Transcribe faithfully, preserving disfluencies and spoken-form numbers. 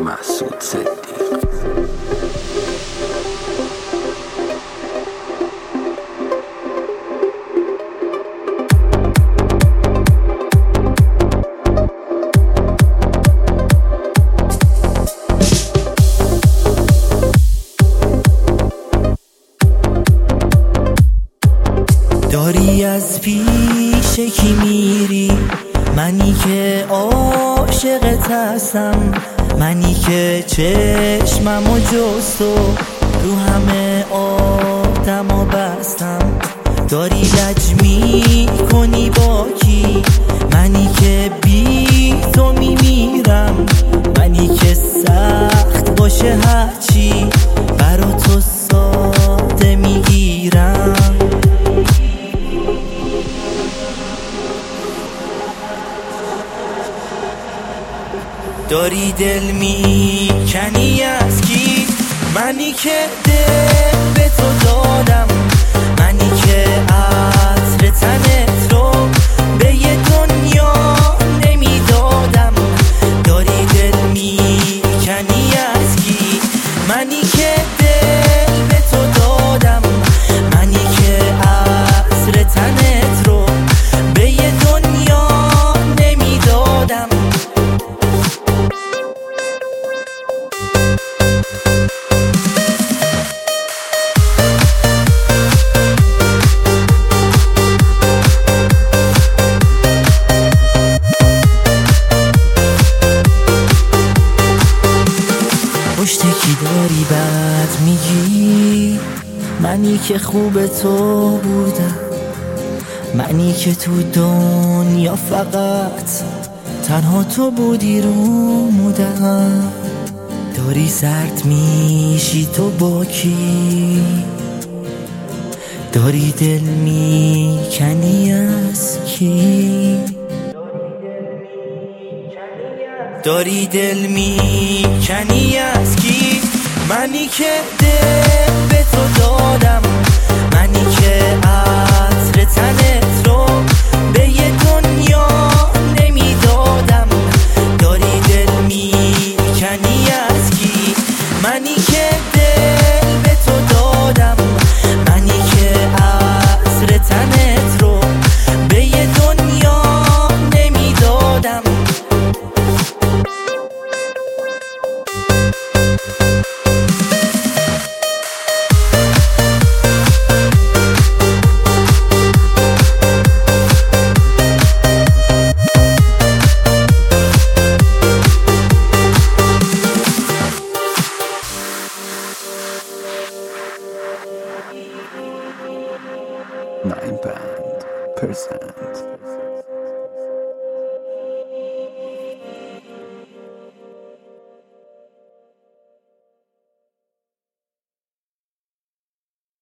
محسود صدیق. داری از پیش کی میری، منی که عاشقت هستم، منی که چشممو جز تو رو همه آدما بستم. داری لج میکنی با کی، منی که بی تو میمیرم، منی که سخت باشه هرچی برا تو ساده میگیرم. داری دل میکنی از کی، منی که دل به تو دادم، منی که عطر تنت رو به یه دنیا نمیدادم. داری دل میکنی از کی، منی که دل به تو دادم، منی که عطر تنت رو به یه دنیا نمیدادم. پشت کی داری بد میگی، منی که خوب تو بودم، منی که تو دنیا فقط تنها تو بودی رو مودم. داری سرد میشی تو با کی، داری دل میکنی از کی، داری دل میکنی از کی، منی که دل به تو دادم، منی که عطر تنت رو به یه دنیا نمیدادم. داری دل میکنی از کی، منی که دل به تو دادم، منی که عطر تنت رو به یه دنیا نمیدادم. nine band percent